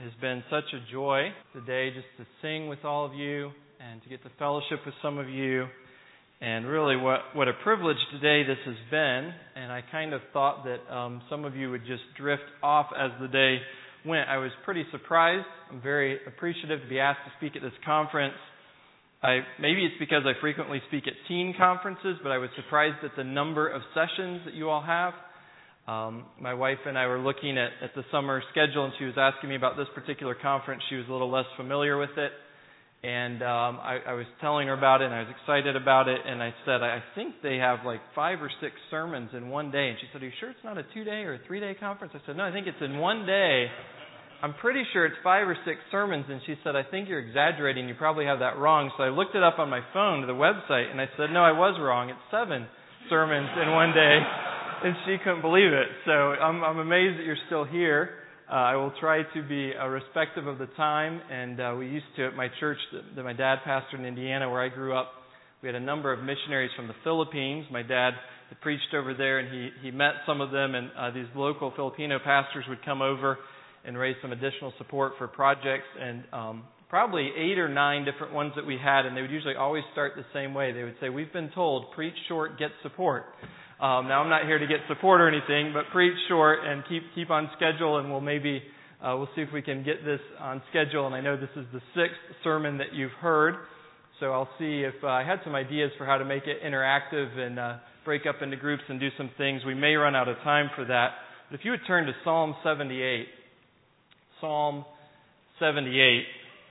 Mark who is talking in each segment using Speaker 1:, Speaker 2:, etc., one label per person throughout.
Speaker 1: has been such a joy today just to sing with all of you and to get to fellowship with some of you. And really what a privilege today this has been. And I kind of thought that some of you would just drift off as the day went. I was pretty surprised. I'm very appreciative to be asked to speak at this conference. Maybe it's because I frequently speak at teen conferences, but I was surprised at the number of sessions that you all have. My wife and I were looking at the summer schedule, and she was asking me about this particular conference. She was a little less familiar with it, and I was telling her about it, and I was excited about it, and I said, I think they have like 5 or 6 sermons in one day. And she said, are you sure it's not a 2-day or a 3-day conference? I said, no, I think it's in one day. I'm pretty sure it's 5 or 6 sermons. And she said, I think you're exaggerating. You probably have that wrong. So I looked it up on my phone to the website, and I said, no, I was wrong. It's 7 sermons in one day. And she couldn't believe it. So I'm amazed that you're still here. I will try to be respectful of the time. And we used to, at my church that my dad pastored in Indiana, where I grew up, we had a number of missionaries from the Philippines. My dad had preached over there, and he met some of them. And these local Filipino pastors would come over and raise some additional support for projects. And probably 8 or 9 different ones that we had. And they would usually always start the same way. They would say, we've been told, preach short, get support. Now, I'm not here to get support or anything, but preach short and keep on schedule, and we'll see if we can get this on schedule. And I know this is the 6th sermon that you've heard, so I'll see if I had some ideas for how to make it interactive and break up into groups and do some things. We may run out of time for that. But if you would turn to Psalm 78. Psalm 78.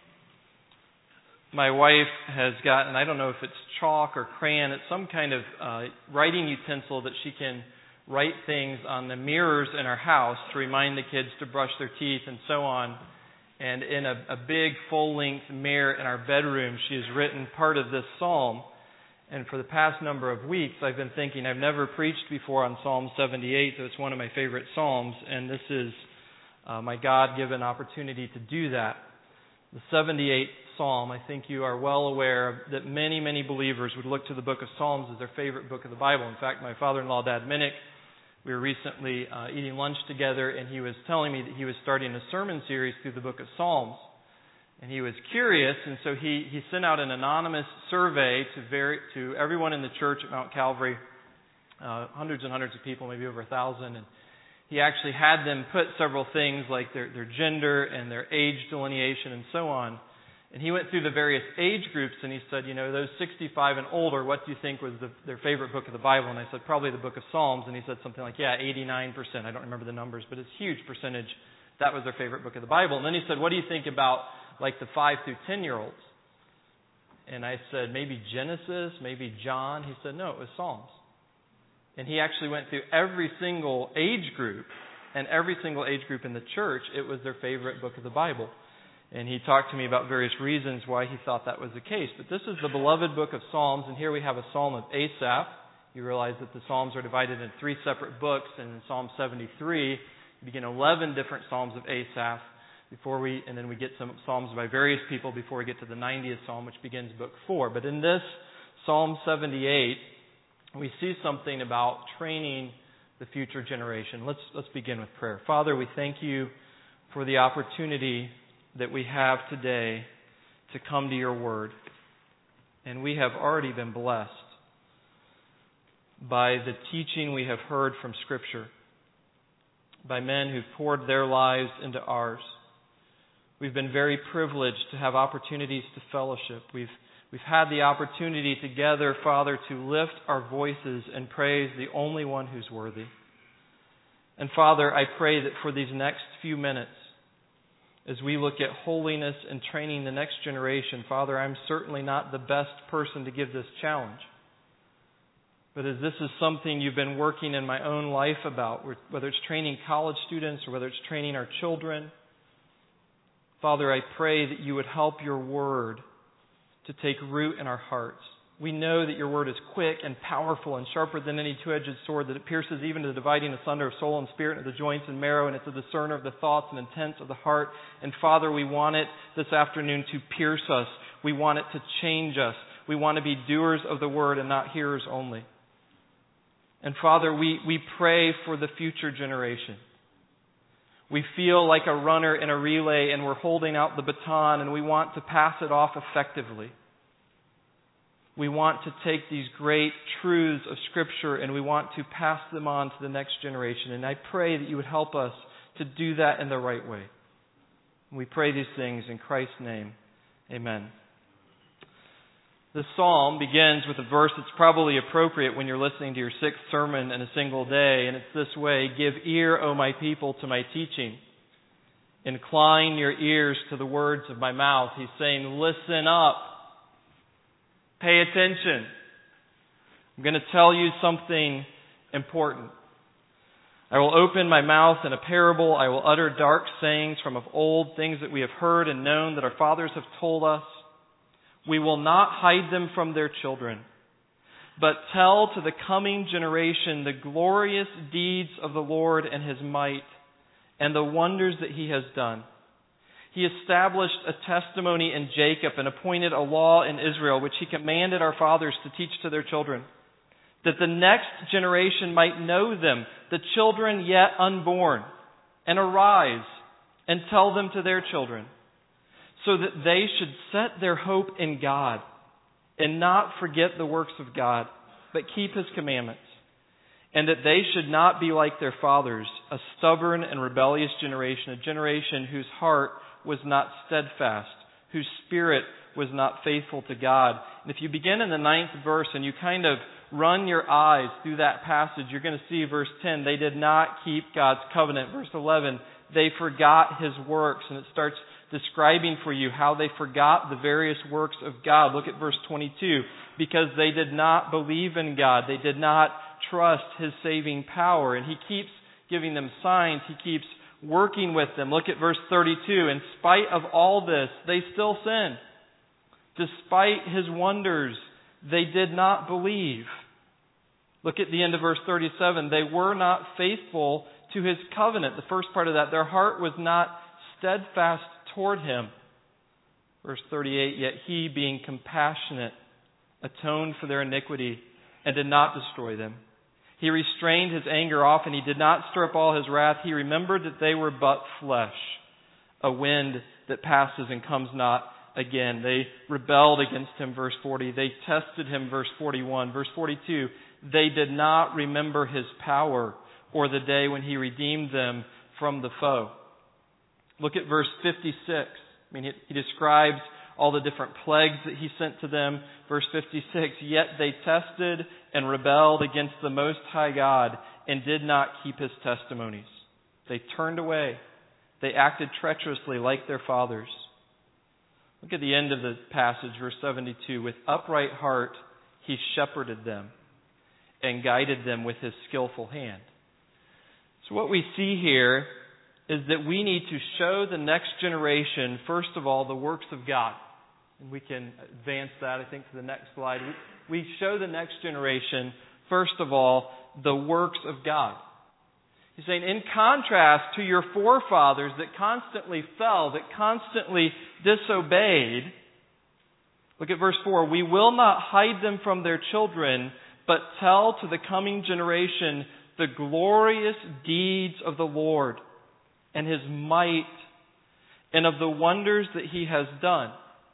Speaker 1: My wife has gotten, I don't know if it's chalk or crayon, it's some kind of writing utensil that she can write things on the mirrors in our house to remind the kids to brush their teeth and so on. And in a big full-length mirror in our bedroom, she has written part of this psalm. And for the past number of weeks, I've been thinking, I've never preached before on Psalm 78, so it's one of my favorite psalms, and this is my God-given opportunity to do that. The 78th Psalm, I think you are well aware that many, many believers would look to the book of Psalms as their favorite book of the Bible. In fact, my father-in-law, Dad Minnick, we were recently eating lunch together, and he was telling me that he was starting a sermon series through the book of Psalms. And he was curious, and so he sent out an anonymous survey to everyone in the church at Mount Calvary, hundreds and hundreds of people, maybe over 1,000, and he actually had them put several things like their gender and their age delineation and so on. And he went through the various age groups, and he said, those 65 and older, what do you think was their favorite book of the Bible? And I said, probably the book of Psalms. And he said something like, 89%. I don't remember the numbers, but it's a huge percentage. That was their favorite book of the Bible. And then he said, what do you think about like the 5 through 10-year-olds? And I said, maybe Genesis, maybe John. He said, no, it was Psalms. And he actually went through every single age group, and every single age group in the church, it was their favorite book of the Bible. And he talked to me about various reasons why he thought that was the case. But this is the beloved book of Psalms, and here we have a psalm of Asaph. You realize that the Psalms are divided into 3 separate books, and in Psalm 73, you begin 11 different Psalms of Asaph, and then we get some Psalms by various people before we get to the 90th Psalm, which begins book 4. But in this Psalm 78, we see something about training the future generation. Let's begin with prayer. Father, we thank you for the opportunity that we have today to come to your word. And we have already been blessed by the teaching we have heard from Scripture, by men who've poured their lives into ours. We've been very privileged to have opportunities to fellowship. We've had the opportunity together, Father, to lift our voices and praise the only one who's worthy. And Father, I pray that for these next few minutes, as we look at holiness and training the next generation, Father, I'm certainly not the best person to give this challenge. But as this is something you've been working in my own life about, whether it's training college students or whether it's training our children, Father, I pray that you would help your word to take root in our hearts. We know that your word is quick and powerful and sharper than any two-edged sword, that it pierces even to the dividing asunder of soul and spirit and of the joints and marrow, and it's a discerner of the thoughts and intents of the heart. And Father, we want it this afternoon to pierce us. We want it to change us. We want to be doers of the word and not hearers only. And Father, we pray for the future generation. We feel like a runner in a relay and we're holding out the baton and we want to pass it off effectively. We want to take these great truths of Scripture and we want to pass them on to the next generation. And I pray that you would help us to do that in the right way. We pray these things in Christ's name. Amen. The psalm begins with a verse that's probably appropriate when you're listening to your sixth sermon in a single day, and it's this way: "Give ear, O my people, to my teaching. Incline your ears to the words of my mouth." He's saying, listen up. Pay attention. I'm going to tell you something important. I will open my mouth in a parable. I will utter dark sayings from of old, things that we have heard and known that our fathers have told us. We will not hide them from their children, but tell to the coming generation the glorious deeds of the Lord and His might, and the wonders that He has done. He established a testimony in Jacob and appointed a law in Israel, which He commanded our fathers to teach to their children, that the next generation might know them, the children yet unborn, and arise and tell them to their children, so that they should set their hope in God and not forget the works of God, but keep His commandments, and that they should not be like their fathers, a stubborn and rebellious generation, a generation whose heart was not steadfast, whose spirit was not faithful to God. And if you begin in the 9th verse and you kind of run your eyes through that passage, you're going to see verse 10, they did not keep God's covenant. Verse 11, they forgot His works. And it starts describing for you how they forgot the various works of God. Look at verse 22. Because they did not believe in God. They did not trust His saving power. And He keeps giving them signs. He keeps working with them. Look at verse 32. In spite of all this, they still sin. Despite His wonders, they did not believe. Look at the end of verse 37. They were not faithful to His covenant. The first part of that, their heart was not steadfast toward Him. Verse 38, yet He, being compassionate, atoned for their iniquity and did not destroy them. He restrained His anger off, and He did not stir up all His wrath. He remembered that they were but flesh, a wind that passes and comes not again. They rebelled against Him, verse 40. They tested Him, verse 41. Verse 42, they did not remember His power or the day when He redeemed them from the foe. Look at verse 56. He describes all the different plagues that He sent to them. Verse 56, yet they tested and rebelled against the Most High God and did not keep His testimonies. They turned away. They acted treacherously like their fathers. Look at the end of the passage, verse 72. With upright heart He shepherded them and guided them with His skillful hand. So what we see here is that we need to show the next generation, first of all, the works of God. And we can advance that, I think, to the next slide. We show the next generation, first of all, the works of God. He's saying, in contrast to your forefathers that constantly fell, that constantly disobeyed, look at verse 4, we will not hide them from their children, but tell to the coming generation the glorious deeds of the Lord and His might and of the wonders that He has done.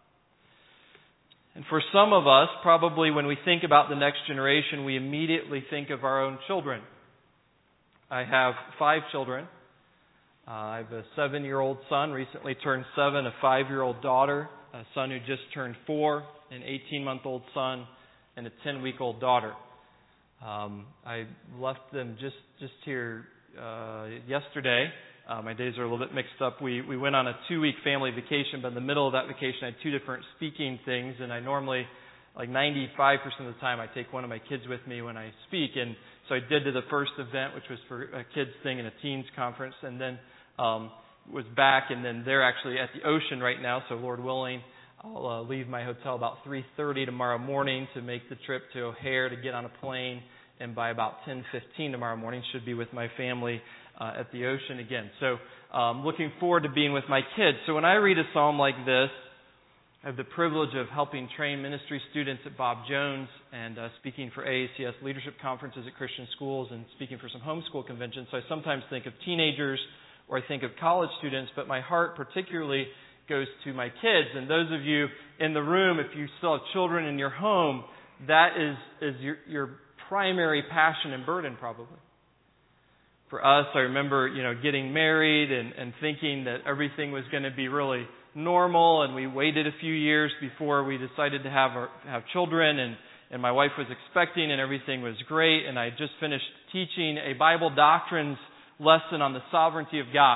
Speaker 1: And for some of us, probably when we think about the next generation, we immediately think of our own children. I have 5 children. I have a 7-year-old son, recently turned 7, a 5-year-old daughter, a son who just turned 4, an 18-month-old son, and a 10-week-old daughter. I left them just here yesterday. My days are a little bit mixed up. We went on a 2-week family vacation, but in the middle of that vacation I had 2 different speaking things, and I normally, like 95% of the time, I take one of my kids with me when I speak. And so I did to the first event, which was for a kids thing and a teens conference, and then was back, and then they're actually at the ocean right now, so Lord willing, I'll leave my hotel about 3:30 tomorrow morning to make the trip to O'Hare to get on a plane, and by about 10:15 tomorrow morning should be with my family at the ocean again. So looking forward to being with my kids. So when I read a psalm like this, I have the privilege of helping train ministry students at Bob Jones and speaking for AACS leadership conferences at Christian schools and speaking for some homeschool conventions. So I sometimes think of teenagers or I think of college students, but my heart particularly goes to my kids. And those of you in the room, if you still have children in your home, that is your primary passion and burden probably. For us, I remember, getting married and thinking that everything was going to be really normal, and we waited a few years before we decided to have children, and my wife was expecting, and everything was great, and I had just finished teaching a Bible doctrines lesson on the sovereignty of God.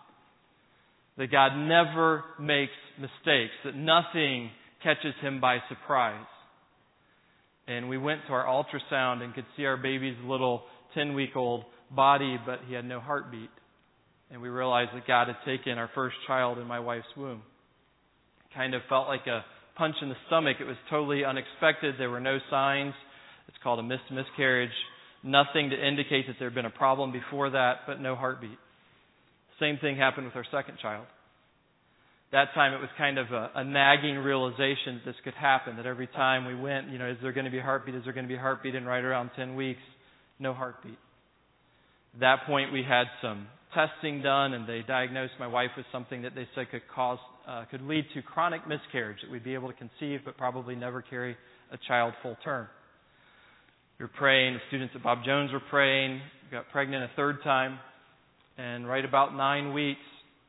Speaker 1: That God never makes mistakes, that nothing catches Him by surprise. And we went to our ultrasound and could see our baby's little 10-week-old body, but he had no heartbeat. And we realized that God had taken our first child in my wife's womb. It kind of felt like a punch in the stomach. It was totally unexpected. There were no signs. It's called a missed miscarriage. Nothing to indicate that there had been a problem before that, but no heartbeat. Same thing happened with our second child. That time it was kind of a nagging realization that this could happen, that every time we went, is there going to be a heartbeat? Is there going to be a heartbeat? And right around 10 weeks, no heartbeat. At that point, we had some testing done, and they diagnosed my wife with something that they said could lead to chronic miscarriage, that we'd be able to conceive but probably never carry a child full term. We were praying. The students at Bob Jones were praying. We got pregnant a third time, and right about 9 weeks,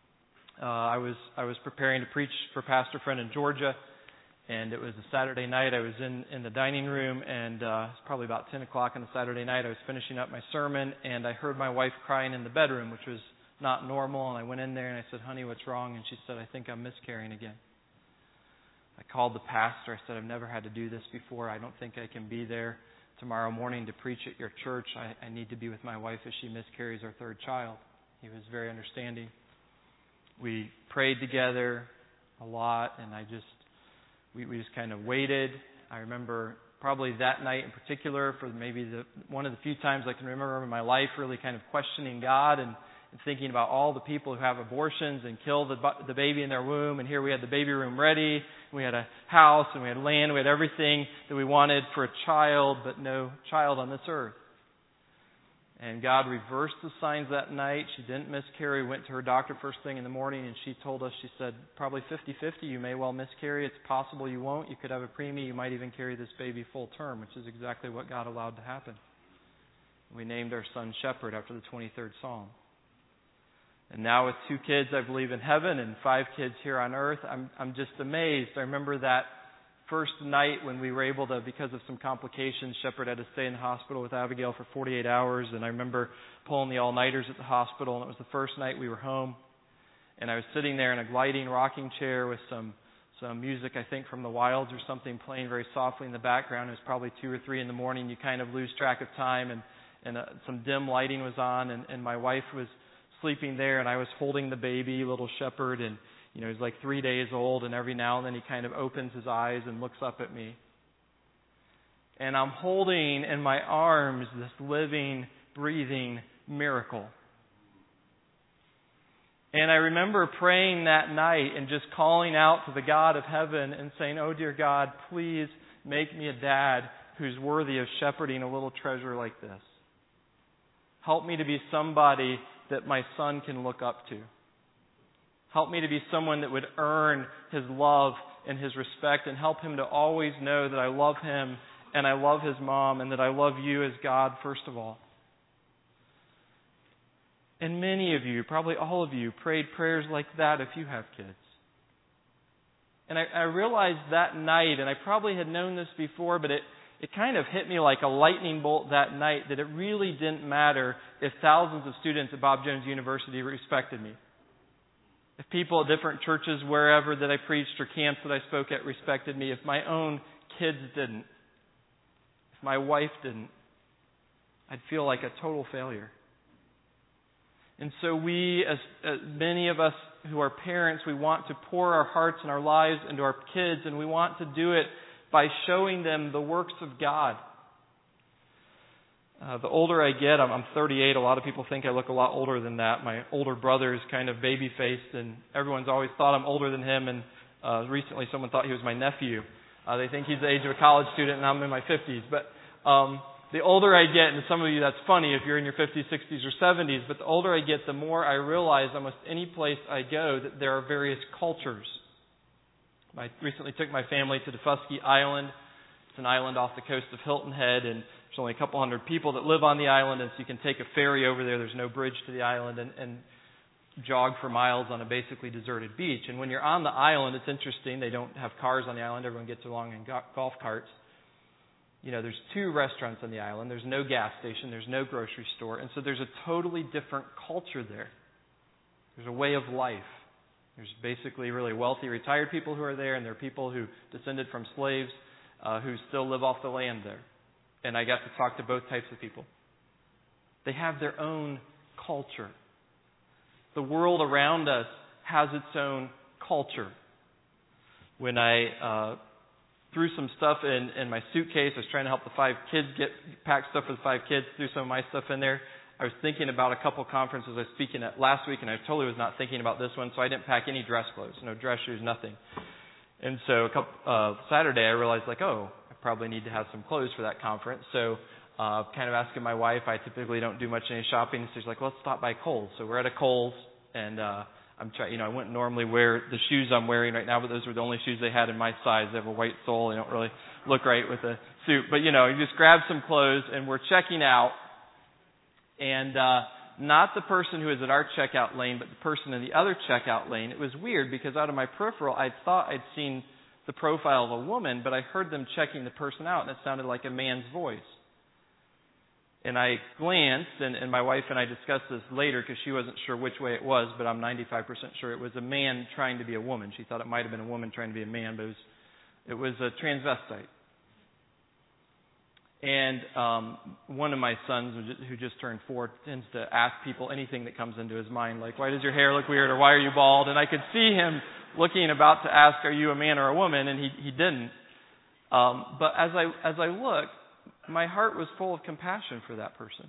Speaker 1: I was preparing to preach for a pastor friend in Georgia, and it was a Saturday night. I was in the dining room, and it was probably about 10 o'clock on a Saturday night. I was finishing up my sermon, and I heard my wife crying in the bedroom, which was not normal. And I went in there, and I said, "Honey, what's wrong?" And she said, "I think I'm miscarrying again." I called the pastor. I said, "I've never had to do this before. I don't think I can be there tomorrow morning to preach at your church. I need to be with my wife as she miscarries our third child." He was very understanding. We prayed together a lot, and we just kind of waited. I remember probably that night in particular, for maybe one of the few times I can remember in my life, really kind of questioning God and thinking about all the people who have abortions and kill the baby in their womb. And here we had the baby room ready. We had a house and we had land. We had everything that we wanted for a child, but no child on this earth. And God reversed the signs that night. She didn't miscarry. We went to her doctor first thing in the morning, and she told us, she said, probably 50-50, you may well miscarry. It's possible you won't. You could have a preemie. You might even carry this baby full term, which is exactly what God allowed to happen. We named our son Shepherd after the 23rd Psalm. And now with 2 kids, I believe, in heaven and 5 kids here on earth, I'm just amazed. I remember that first night when we were able to, because of some complications, Shepherd had to stay in the hospital with Abigail for 48 hours. And I remember pulling the all-nighters at the hospital, and it was the first night we were home. And I was sitting there in a gliding rocking chair with some music, I think, from the Wilds or something playing very softly in the background. It was probably 2 or 3 in the morning. You kind of lose track of time, and some dim lighting was on, and my wife was sleeping there, and I was holding the baby, little Shepherd, and he's like 3 days old, and every now and then he kind of opens his eyes and looks up at me. And I'm holding in my arms this living, breathing miracle. And I remember praying that night and just calling out to the God of heaven and saying, "Oh, dear God, please make me a dad who's worthy of shepherding a little treasure like this. Help me to be somebody that my son can look up to. Help me to be someone that would earn his love and his respect, and help him to always know that I love him and I love his mom and that I love you as God first of all." And many of you, probably all of you, prayed prayers like that if you have kids. And I realized that night, and I probably had known this before, but it kind of hit me like a lightning bolt that night, that it really didn't matter if thousands of students at Bob Jones University respected me. If people at different churches, wherever that I preached or camps that I spoke at respected me, if my own kids didn't, if my wife didn't, I'd feel like a total failure. And so we, as many of us who are parents, we want to pour our hearts and our lives into our kids, and we want to do it by showing them the works of God. The older I get, I'm 38. A lot of people think I look a lot older than that. My older brother is kind of baby-faced, and everyone's always thought I'm older than him. And recently someone thought he was my nephew. They think he's the age of a college student, and I'm in my 50s. But the older I get, and some of you that's funny if you're in your 50s, 60s, or 70s, but the older I get, the more I realize almost any place I go that there are various cultures. I recently took my family to Daufuskie Island. It's an island off the coast of Hilton Head, and there's only a couple hundred people that live on the island, and so you can take a ferry over there. There's no bridge to the island, and jog for miles on a basically deserted beach. And when you're on the island, it's interesting. They don't have cars on the island. Everyone gets along in golf carts. There's 2 restaurants on the island. There's no gas station. There's no grocery store. And so there's a totally different culture there. There's a way of life. There's basically really wealthy retired people who are there, and there are people who descended from slaves who still live off the land there. And I got to talk to both types of people. They have their own culture. The world around us has its own culture. When I threw some stuff in my suitcase, I was trying to help the 5 kids pack stuff for the 5 kids, threw some of my stuff in there. I was thinking about a couple conferences I was speaking at last week, and I totally was not thinking about this one, so I didn't pack any dress clothes, no dress shoes, nothing. And so Saturday I realized, I probably need to have some clothes for that conference. So kind of asking my wife, I typically don't do much any shopping, so she's like, let's stop by Kohl's. So we're at a Kohl's, and I'm trying. I wouldn't normally wear the shoes I'm wearing right now, but those were the only shoes they had in my size. They have a white sole. They don't really look right with a suit. But, you just grab some clothes, and we're checking out. And not the person who was at our checkout lane, but the person in the other checkout lane. It was weird because out of my peripheral, I thought I'd seen the profile of a woman, but I heard them checking the person out, and it sounded like a man's voice. And I glanced, and my wife and I discussed this later because she wasn't sure which way it was, but I'm 95% sure it was a man trying to be a woman. She thought it might have been a woman trying to be a man, but it was a transvestite. And one of my sons, who just turned 4, tends to ask people anything that comes into his mind, like, why does your hair look weird, or why are you bald? And I could see him looking about to ask, are you a man or a woman? And he didn't. But as I looked, my heart was full of compassion for that person.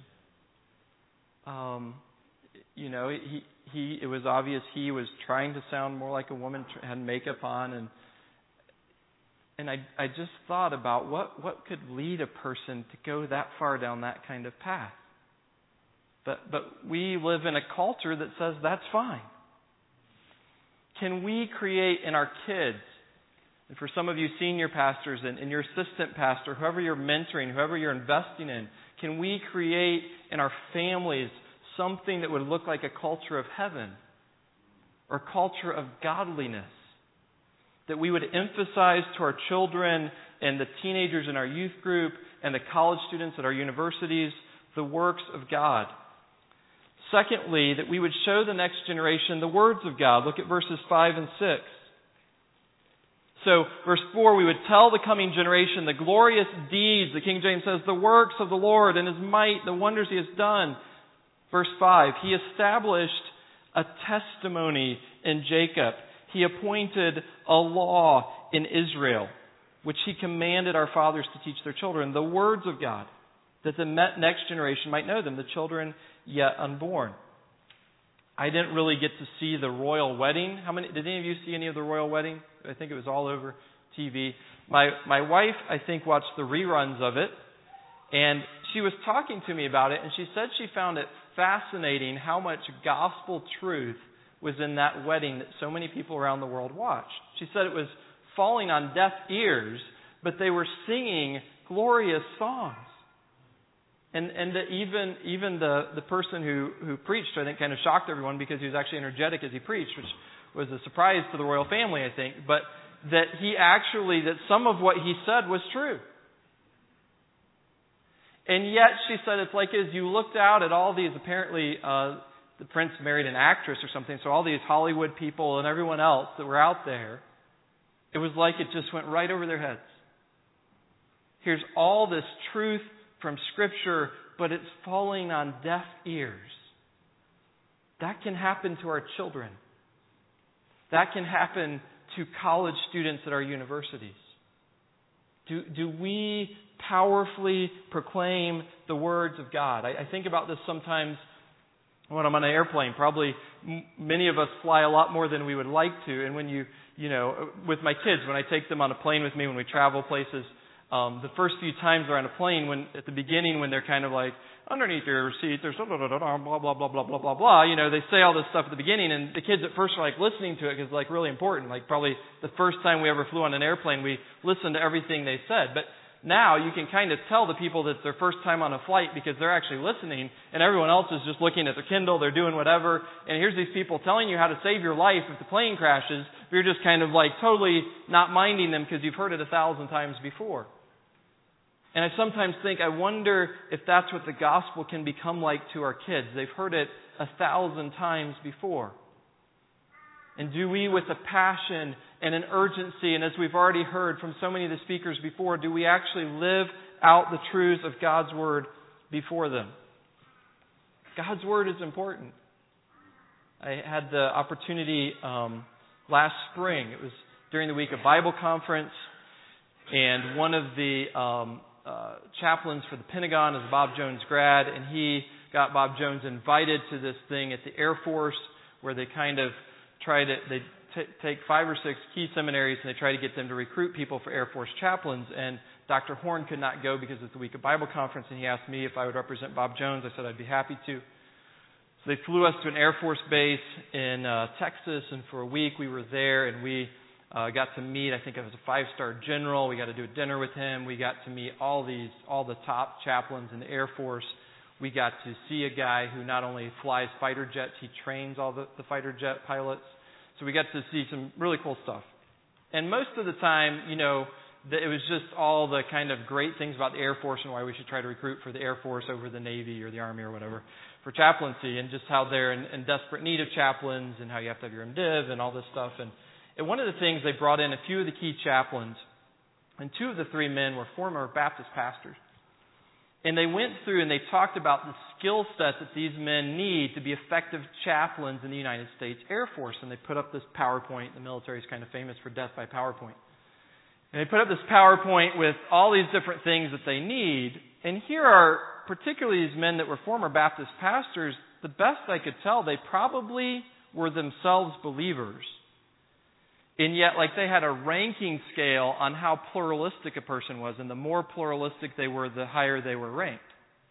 Speaker 1: It was obvious he was trying to sound more like a woman, had makeup on, and I just thought about what could lead a person to go that far down that kind of path. But we live in a culture that says that's fine. Can we create in our kids, and for some of you senior pastors and your assistant pastor, whoever you're mentoring, whoever you're investing in, can we create in our families something that would look like a culture of heaven or a culture of godliness? That we would emphasize to our children and the teenagers in our youth group and the college students at our universities the works of God. Secondly, that we would show the next generation the words of God. Look at verses 5 and 6. So, verse 4, we would tell the coming generation the glorious deeds, the King James says, the works of the Lord and His might, the wonders He has done. Verse 5, He established a testimony in Jacob. He appointed a law in Israel, which He commanded our fathers to teach their children, the words of God, that the next generation might know them, the children yet unborn. I didn't really get to see the royal wedding. Did any of you see any of the royal wedding? I think it was all over TV. My wife, I think, watched the reruns of it, and she was talking to me about it, and she said she found it fascinating how much gospel truth was in that wedding that so many people around the world watched. She said it was falling on deaf ears, but they were singing glorious songs. And even the person who preached, I think, kind of shocked everyone because he was actually energetic as he preached, which was a surprise to the royal family, I think. But that some of what he said was true. And yet, she said, it's like as you looked out at all these, apparently, the prince married an actress or something, so all these Hollywood people and everyone else that were out there, it was like it just went right over their heads. Here's all this truth from Scripture, but it's falling on deaf ears. That can happen to our children. That can happen to college students at our universities. Do we powerfully proclaim the words of God? I think about this sometimes when I'm on an airplane. Probably many of us fly a lot more than we would like to. And when you know, with my kids, when I take them on a plane with me, when we travel places, The first few times they're on a plane, at the beginning when they're kind of like, underneath your seat, there's blah, blah, blah, blah, blah, blah, blah. They say all this stuff at the beginning, and the kids at first are like listening to it because it's like really important. Like probably the first time we ever flew on an airplane, we listened to everything they said. But now you can kind of tell the people that it's their first time on a flight because they're actually listening, and everyone else is just looking at their Kindle, they're doing whatever, and here's these people telling you how to save your life if the plane crashes. You're just kind of like totally not minding them because you've heard it 1,000 times before. And I sometimes think, I wonder if that's what the gospel can become like to our kids. They've heard it 1,000 times before. And do we, with a passion and an urgency, and as we've already heard from so many of the speakers before, do we actually live out the truths of God's Word before them? God's Word is important. I had the opportunity last spring. It was during the week of Bible conference, and one of the chaplains for the Pentagon is a Bob Jones grad, and he got Bob Jones invited to this thing at the Air Force where they kind of take 5 or 6 key seminaries and they try to get them to recruit people for Air Force chaplains. And Dr. Horn could not go because it's the week of Bible conference, and he asked me if I would represent Bob Jones. I said I'd be happy to. So they flew us to an Air Force base in Texas, and for a week we were there, and we got to meet, I think it was a 5-star general. We got to do a dinner with him. We got to meet all the top chaplains in the Air Force. We got to see a guy who not only flies fighter jets, he trains all the fighter jet pilots. So we got to see some really cool stuff. And most of the time, it was just all the kind of great things about the Air Force and why we should try to recruit for the Air Force over the Navy or the Army or whatever for chaplaincy, and just how they're in desperate need of chaplains and how you have to have your MDiv and all this stuff. And one of the things, they brought in a few of the key chaplains, and 2 of the 3 men were former Baptist pastors. And they went through and they talked about the skill set that these men need to be effective chaplains in the United States Air Force. And they put up this PowerPoint. The military is kind of famous for death by PowerPoint. And they put up this PowerPoint with all these different things that they need. And here are, particularly these men that were former Baptist pastors, the best I could tell, they probably were themselves believers. And yet, they had a ranking scale on how pluralistic a person was. And the more pluralistic they were, the higher they were ranked.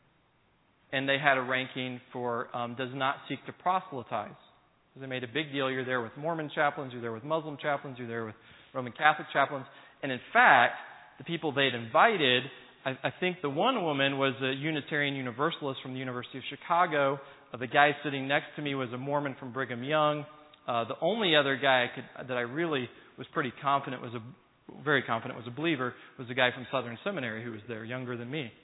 Speaker 1: And they had a ranking for does not seek to proselytize. They made a big deal. You're there with Mormon chaplains. You're there with Muslim chaplains. You're there with Roman Catholic chaplains. And in fact, the people they'd invited, I think the one woman was a Unitarian Universalist from the University of Chicago. The guy sitting next to me was a Mormon from Brigham Young. The only other guy that I really was pretty confident very confident was a believer, was a guy from Southern Seminary who was there, younger than me.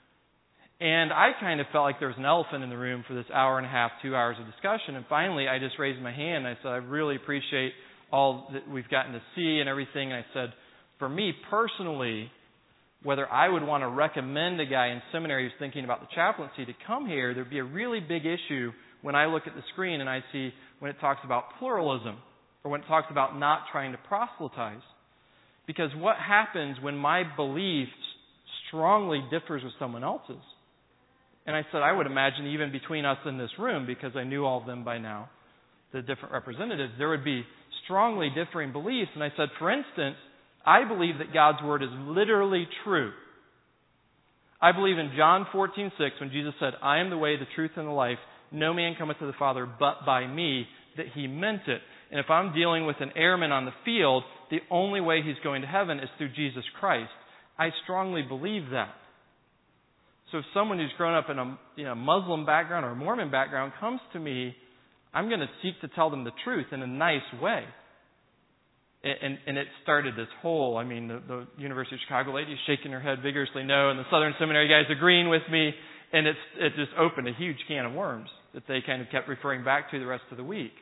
Speaker 1: And I kind of felt like there was an elephant in the room for this hour and a half, 2 hours of discussion. And finally, I just raised my hand and I said, I really appreciate all that we've gotten to see and everything. And I said, for me personally, whether I would want to recommend a guy in seminary who's thinking about the chaplaincy to come here, there'd be a really big issue when I look at the screen and I see when it talks about pluralism or when it talks about not trying to proselytize. Because what happens when my belief strongly differs with someone else's? And I said, I would imagine even between us in this room, because I knew all of them by now, the different representatives, there would be strongly differing beliefs. And I said, for instance, I believe that God's Word is literally true. I believe in John 14:6, when Jesus said, I am the way, the truth, and the life. No man cometh to the Father but by me, that He meant it. And if I'm dealing with an airman on the field, the only way he's going to heaven is through Jesus Christ. I strongly believe that. So if someone who's grown up in a Muslim background or a Mormon background comes to me, I'm going to seek to tell them the truth in a nice way. And it started this whole, the University of Chicago lady is shaking her head vigorously no, and the Southern Seminary guys agreeing with me, and it just opened a huge can of worms that they kind of kept referring back to the rest of the week.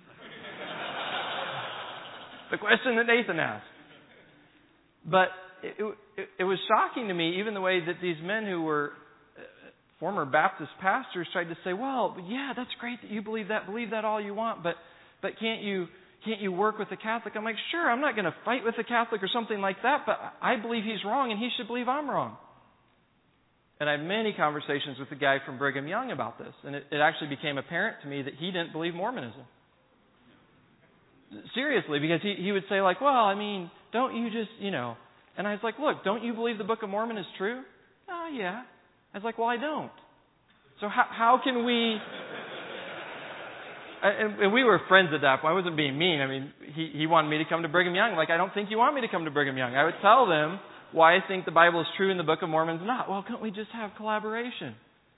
Speaker 1: The question that Nathan asked. But it was shocking to me, even the way that these men who were former Baptist pastors tried to say, well, yeah, that's great that you believe that all you want, but can't you work with the Catholic? I'm like, sure, I'm not going to fight with the Catholic or something like that, but I believe he's wrong and he should believe I'm wrong. And I had many conversations with the guy from Brigham Young about this, and it actually became apparent to me that he didn't believe Mormonism. Seriously, because he would say well, don't you just, And I was like, look, don't you believe the Book of Mormon is true? Oh, yeah. I was like, well, I don't. So how can we... And we were friends at that point. I wasn't being mean. I mean, he wanted me to come to Brigham Young. Like, I don't think you want me to come to Brigham Young. I would tell them why I think the Bible is true and the Book of Mormon is not. Well, couldn't we just have collaboration?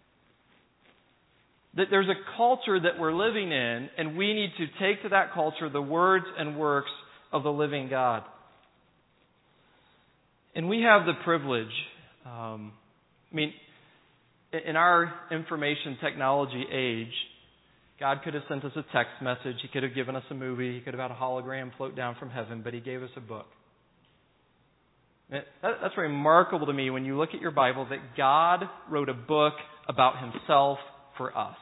Speaker 1: That there's a culture that we're living in, and we need to take to that culture the words and works of the living God. And we have the privilege, in our information technology age, God could have sent us a text message. He could have given us a movie. He could have had a hologram float down from heaven, but He gave us a book. That's remarkable to me when you look at your Bible that God wrote a book about Himself for us.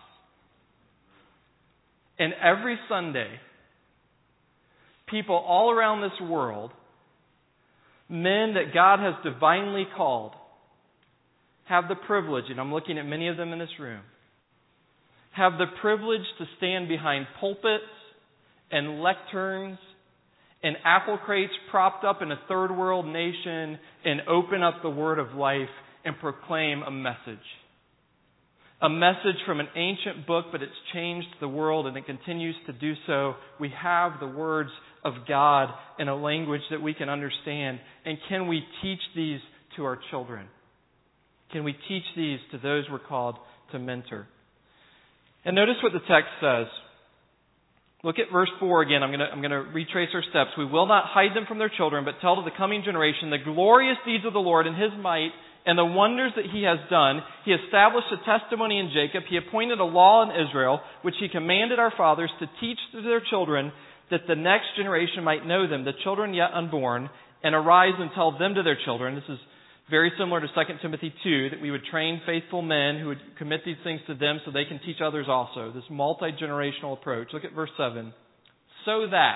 Speaker 1: And every Sunday, people all around this world, men that God has divinely called, have the privilege, and I'm looking at many of them in this room, have the privilege to stand behind pulpits and lecterns and apple crates propped up in a third world nation and open up the word of life and proclaim a message. A message from an ancient book, but it's changed the world and it continues to do so. We have the words of God in a language that we can understand. And can we teach these to our children? Can we teach these to those we're called to mentor? And notice what the text says. Look at verse 4 again. I'm going to retrace our steps. We will not hide them from their children, but tell to the coming generation the glorious deeds of the Lord and His might and the wonders that He has done. He established a testimony in Jacob. He appointed a law in Israel, which He commanded our fathers to teach to their children, that the next generation might know them, the children yet unborn, and arise and tell them to their children. This is very similar to 2 Timothy 2, that we would train faithful men who would commit these things to them so they can teach others also. This multi-generational approach. Look at verse 7. So that.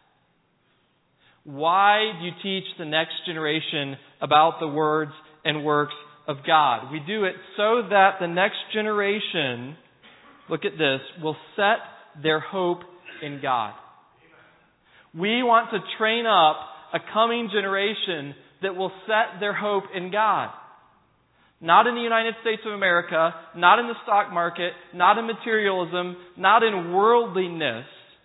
Speaker 1: Why do you teach the next generation about the words and works of God? We do it so that the next generation, look at this, will set their hope in God. We want to train up a coming generation that will set their hope in God. Not in the United States of America, not in the stock market, not in materialism, not in worldliness,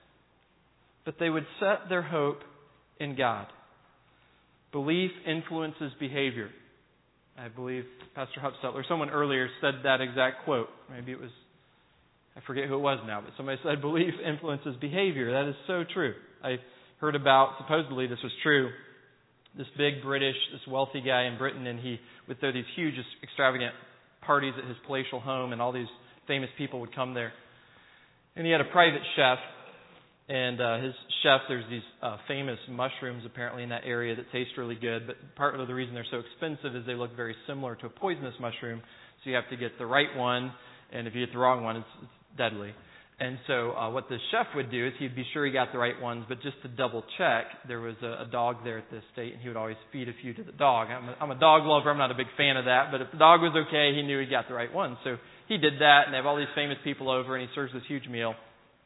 Speaker 1: but they would set their hope in God. Belief influences behavior. I believe Pastor Hupstetler, someone earlier said that exact quote. Maybe it was, I forget who it was now, but somebody said belief influences behavior. That is so true. I heard about, supposedly this was true, this big British, this wealthy guy in Britain, and he would throw these huge, extravagant parties at his palatial home, and all these famous people would come there. And he had a private chef, and his chef, there's these famous mushrooms apparently in that area that taste really good, but part of the reason they're so expensive is they look very similar to a poisonous mushroom, so you have to get the right one, and if you get the wrong one, it's deadly. And so what the chef would do is he'd be sure he got the right ones, but just to double check, there was a dog there at the estate, and he would always feed a few to the dog. I'm a dog lover. I'm not a big fan of that, but if the dog was okay, he knew he got the right one. So he did that, and they have all these famous people over, and he serves this huge meal.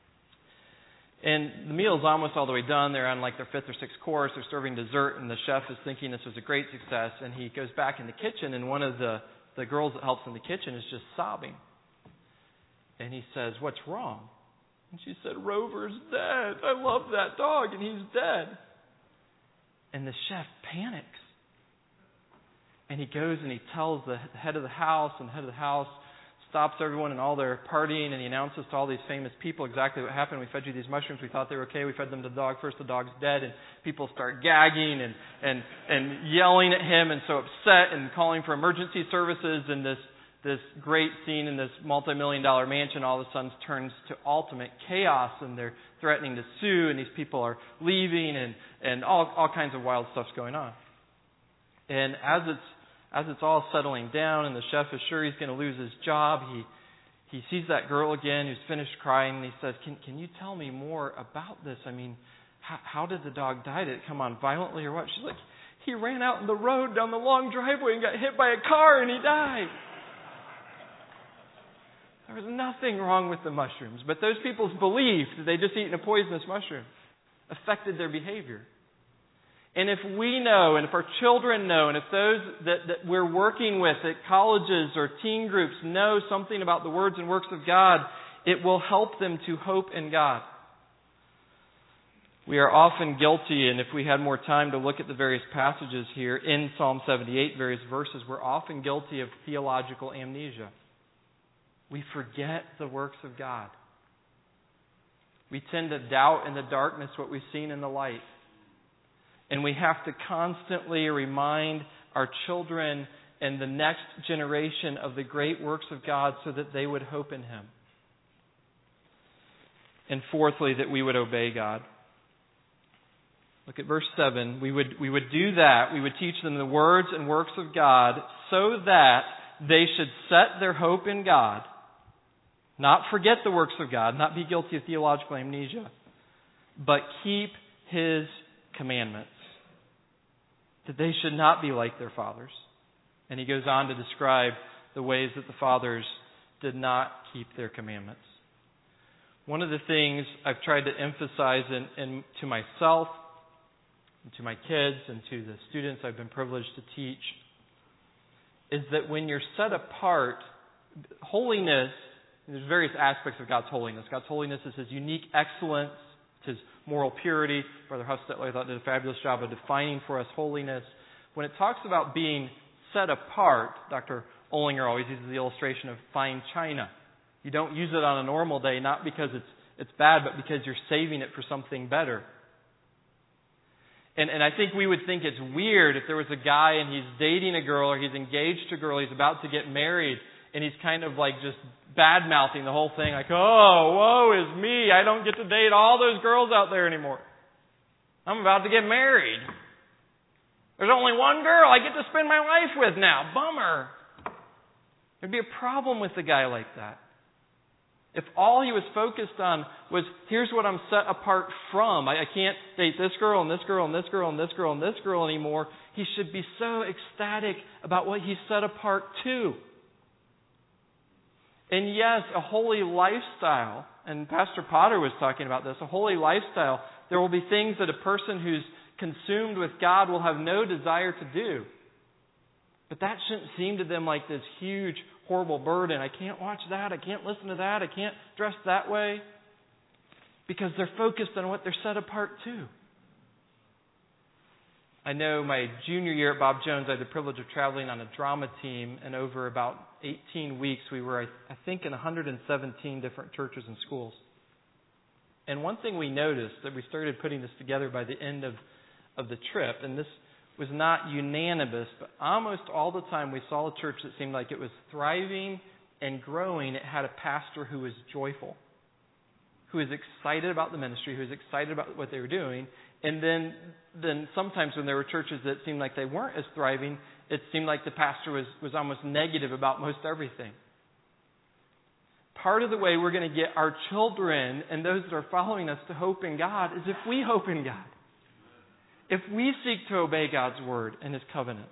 Speaker 1: And the meal's almost all the way done. They're on like their fifth or sixth course. They're serving dessert, and the chef is thinking this was a great success, and he goes back in the kitchen, and one of the girls that helps in the kitchen is just sobbing. And he says, "What's wrong?" And she said, "Rover's dead. I love that dog, and he's dead." And the chef panics. And he goes and he tells the head of the house, and the head of the house stops everyone and all their partying, and he announces to all these famous people exactly what happened. "We fed you these mushrooms. We thought they were okay. We fed them to the dog. First, the dog's dead." And people start gagging and yelling at him and so upset and calling for emergency services, and this great scene in this multi-million-dollar mansion all of a sudden turns to ultimate chaos, and they're threatening to sue, and these people are leaving, and all kinds of wild stuff's going on. And as it's all settling down, and the chef is sure he's going to lose his job, he sees that girl again who's finished crying, and he says, "Can you tell me more about this? I mean, how did the dog die? Did it come on violently or what?" She's like, "He ran out in the road down the long driveway and got hit by a car, and he died." There was nothing wrong with the mushrooms, but those people's belief that they just eaten a poisonous mushroom affected their behavior. And if we know, and if our children know, and if those that we're working with at colleges or teen groups know something about the words and works of God, it will help them to hope in God. We are often guilty, and if we had more time to look at the various passages here in Psalm 78, various verses, we're often guilty of theological amnesia. We forget the works of God. We tend to doubt in the darkness what we've seen in the light. And we have to constantly remind our children and the next generation of the great works of God so that they would hope in Him. And fourthly, that we would obey God. Look at verse 7. We would do that. We would teach them the words and works of God so that they should set their hope in God, not forget the works of God, not be guilty of theological amnesia, but keep His commandments. That they should not be like their fathers. And he goes on to describe the ways that the fathers did not keep their commandments. One of the things I've tried to emphasize to myself, and to my kids, and to the students I've been privileged to teach, is that when you're set apart, holiness, there's various aspects of God's holiness. God's holiness is His unique excellence, His moral purity. Brother Hustetler, I thought, did a fabulous job of defining for us holiness. When it talks about being set apart, Dr. Olinger always uses the illustration of fine china. You don't use it on a normal day, not because it's bad, but because you're saving it for something better. And I think we would think it's weird if there was a guy and he's dating a girl or he's engaged to a girl, he's about to get married, and he's kind of like just bad-mouthing the whole thing, like, oh, woe is me, I don't get to date all those girls out there anymore. I'm about to get married. There's only one girl I get to spend my life with now. Bummer. There'd be a problem with a guy like that. If all he was focused on was, here's what I'm set apart from. I can't date this girl and this girl and this girl and this girl and this girl anymore. He should be so ecstatic about what he's set apart to. And yes, a holy lifestyle, and Pastor Potter was talking about this, a holy lifestyle, there will be things that a person who's consumed with God will have no desire to do. But that shouldn't seem to them like this huge, horrible burden. I can't watch that. I can't listen to that. I can't dress that way. Because they're focused on what they're set apart to. I know my junior year at Bob Jones, I had the privilege of traveling on a drama team, and over about 18 weeks we were, I think, in 117 different churches and schools. And one thing we noticed that we started putting this together by the end of the trip, and this was not unanimous, but almost all the time we saw a church that seemed like it was thriving and growing. It had a pastor who was joyful, who was excited about the ministry, who was excited about what they were doing. And then sometimes when there were churches that seemed like they weren't as thriving, it seemed like the pastor was almost negative about most everything. Part of the way we're going to get our children and those that are following us to hope in God is if we hope in God. If we seek to obey God's word and His covenants.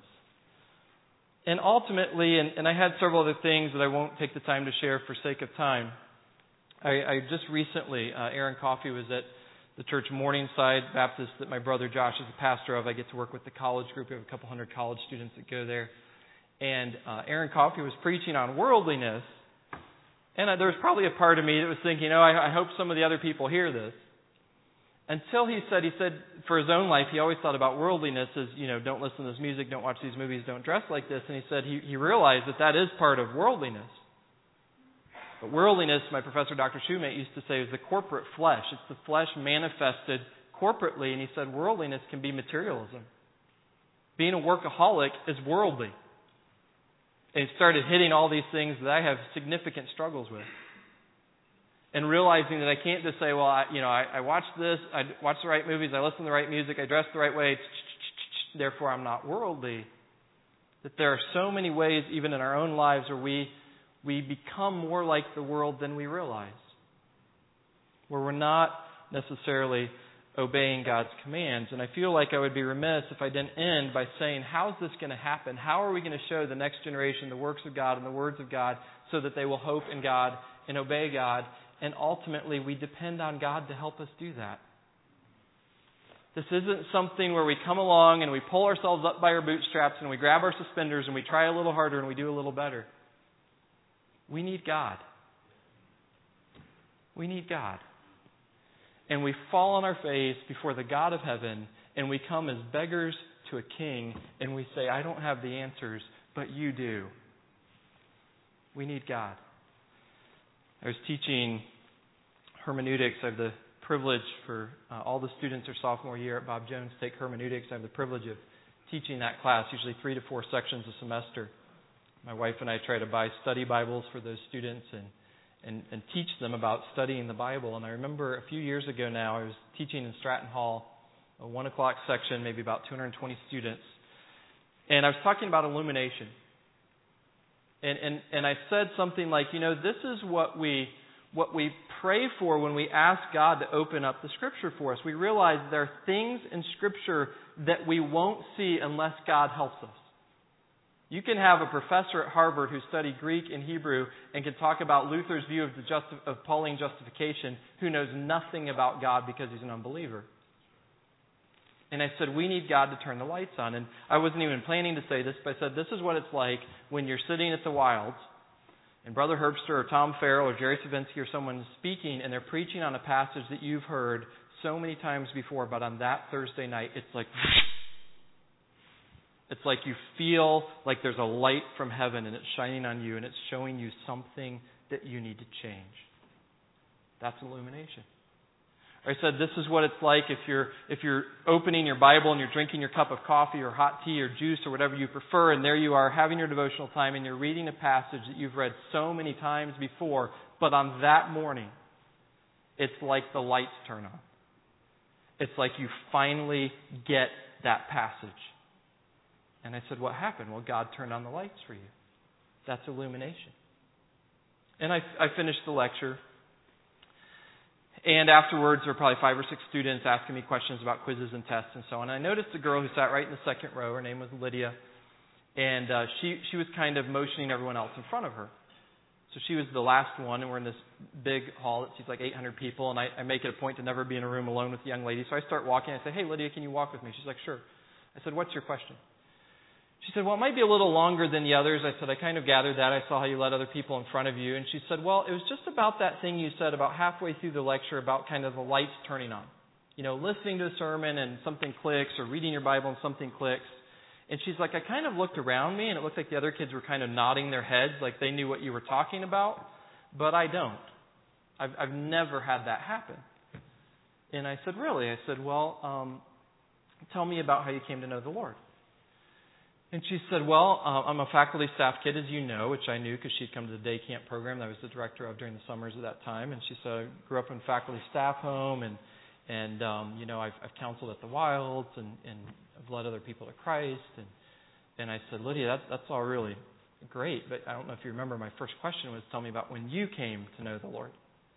Speaker 1: And ultimately, and I had several other things that I won't take the time to share for sake of time. I just recently, Aaron Coffey was at the church Morningside Baptist that my brother Josh is the pastor of. I get to work with the college group. We have a couple hundred college students that go there. And Aaron Coffey was preaching on worldliness. And there was probably a part of me that was thinking, I hope some of the other people hear this. Until he said for his own life, he always thought about worldliness as, don't listen to this music, don't watch these movies, don't dress like this. And he said he realized that is part of worldliness. But worldliness, my professor, Dr. Shoemate, used to say, is the corporate flesh. It's the flesh manifested corporately. And he said worldliness can be materialism. Being a workaholic is worldly. And he started hitting all these things that I have significant struggles with. And realizing that I can't just say, well, I watch this, I watch the right movies, I listen to the right music, I dress the right way, therefore I'm not worldly. That there are so many ways, even in our own lives, where we become more like the world than we realize. Where we're not necessarily obeying God's commands. And I feel like I would be remiss if I didn't end by saying, how is this going to happen? How are we going to show the next generation the works of God and the words of God so that they will hope in God and obey God? And ultimately, we depend on God to help us do that. This isn't something where we come along and we pull ourselves up by our bootstraps and we grab our suspenders and we try a little harder and we do a little better. We need God. We need God. And we fall on our face before the God of heaven and we come as beggars to a king and we say, I don't have the answers, but you do. We need God. I was teaching hermeneutics. I have the privilege for all the students their sophomore year at Bob Jones take hermeneutics. I have the privilege of teaching that class, usually 3 to 4 sections a semester. My wife and I try to buy study Bibles for those students and teach them about studying the Bible. And I remember a few years ago now, I was teaching in Stratton Hall, a 1 o'clock section, maybe about 220 students. And I was talking about illumination. And I said something like, this is what we pray for when we ask God to open up the Scripture for us. We realize there are things in Scripture that we won't see unless God helps us. You can have a professor at Harvard who studied Greek and Hebrew and can talk about Luther's view of Pauline justification, who knows nothing about God because he's an unbeliever. And I said, we need God to turn the lights on. And I wasn't even planning to say this, but I said, this is what it's like when you're sitting at the Wilds and Brother Herbster or Tom Farrell or Jerry Savinsky or someone is speaking and they're preaching on a passage that you've heard so many times before, but on that Thursday night, it's like you feel like there's a light from heaven and it's shining on you and it's showing you something that you need to change. That's illumination. I said this is what it's like if you're opening your Bible and you're drinking your cup of coffee or hot tea or juice or whatever you prefer, and there you are having your devotional time and you're reading a passage that you've read so many times before, but on that morning, it's like the lights turn on. It's like you finally get that passage. And I said, what happened? Well, God turned on the lights for you. That's illumination. And I finished the lecture. And afterwards, there were probably 5 or 6 students asking me questions about quizzes and tests and so on. And I noticed a girl who sat right in the second row. Her name was Lydia. And she was kind of motioning everyone else in front of her. So she was the last one, and we're in this big hall that seats like 800 people. And I make it a point to never be in a room alone with a young lady. So I start walking. I say, hey, Lydia, can you walk with me? She's like, sure. I said, what's your question? She said, well, it might be a little longer than the others. I said, I kind of gathered that. I saw how you let other people in front of you. And she said, well, it was just about that thing you said about halfway through the lecture about kind of the lights turning on. Listening to a sermon and something clicks, or reading your Bible and something clicks. And she's like, I kind of looked around me and it looked like the other kids were kind of nodding their heads like they knew what you were talking about, but I don't. I've never had that happen. And I said, really? I said, well, tell me about how you came to know the Lord. And she said, well, I'm a faculty staff kid, as you know, which I knew because she'd come to the day camp program that I was the director of during the summers at that time. And she said, I grew up in faculty staff home, and I've counseled at the Wilds, and I've led other people to Christ. And I said, Lydia, that's all really great, but I don't know if you remember, my first question was, tell me about when you came to know the Lord.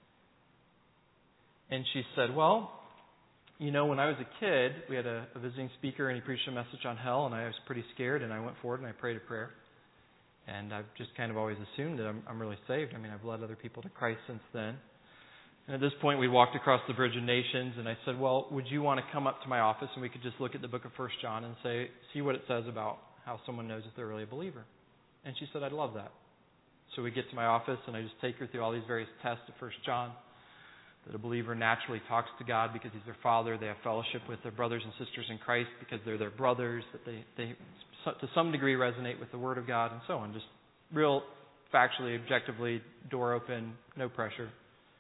Speaker 1: And she said, well, when I was a kid, we had a visiting speaker, and he preached a message on hell, and I was pretty scared, and I went forward and I prayed a prayer. And I've just kind of always assumed that I'm really saved. I mean, I've led other people to Christ since then. And at this point, we walked across the Bridge of Nations, and I said, well, would you want to come up to my office and we could just look at the book of 1 John and see what it says about how someone knows if they're really a believer? And she said, I'd love that. So we get to my office, and I just take her through all these various tests of 1 John. That a believer naturally talks to God because He's their Father. They have fellowship with their brothers and sisters in Christ because they're their brothers. That they to some degree resonate with the Word of God, and so on. Just real factually, objectively, door open, no pressure.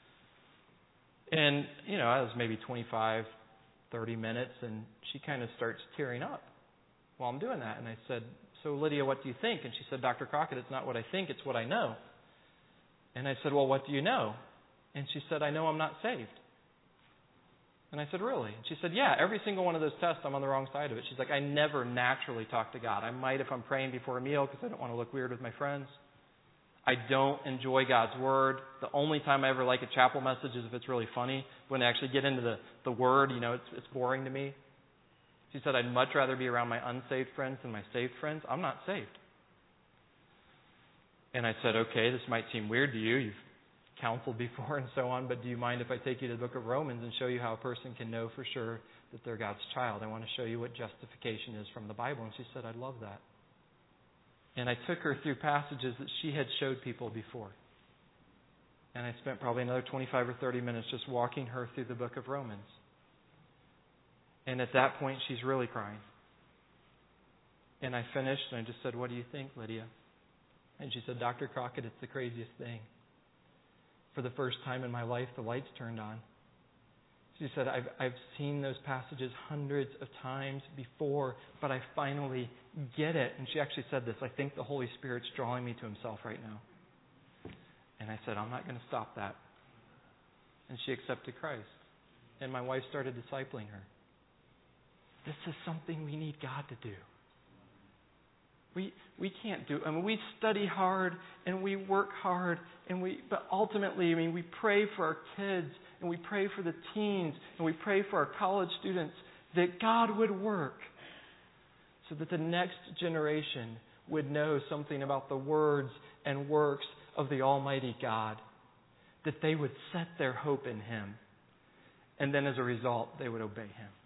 Speaker 1: And, I was maybe 25, 30 minutes, and she kind of starts tearing up while I'm doing that. And I said, so Lydia, what do you think? And she said, Dr. Crockett, it's not what I think, it's what I know. And I said, well, what do you know? And she said, I know I'm not saved. And I said, really? And she said, yeah, every single one of those tests, I'm on the wrong side of it. She's like, I never naturally talk to God. I might if I'm praying before a meal because I don't want to look weird with my friends. I don't enjoy God's Word. The only time I ever like a chapel message is if it's really funny. When I actually get into the Word, it's boring to me. She said, I'd much rather be around my unsaved friends than my saved friends. I'm not saved. And I said, okay, this might seem weird to you. You've counseled before and so on, but do you mind if I take you to the book of Romans and show you how a person can know for sure that they're God's child? I want to show you what justification is from the Bible. And she said, I'd love that. And I took her through passages that she had showed people before. And I spent probably another 25 or 30 minutes just walking her through the book of Romans. And at that point, she's really crying. And I finished, and I just said, what do you think, Lydia? And she said, Dr. Crockett, it's the craziest thing. For the first time in my life, the lights turned on. She said, I've seen those passages hundreds of times before, but I finally get it. And she actually said this, I think the Holy Spirit's drawing me to Himself right now. And I said, I'm not going to stop that. And she accepted Christ. And my wife started discipling her. This is something we need God to do. We can't do it. I mean, we study hard and we work hard, but ultimately, we pray for our kids and we pray for the teens and we pray for our college students that God would work so that the next generation would know something about the words and works of the Almighty God, that they would set their hope in Him, and then as a result, they would obey Him.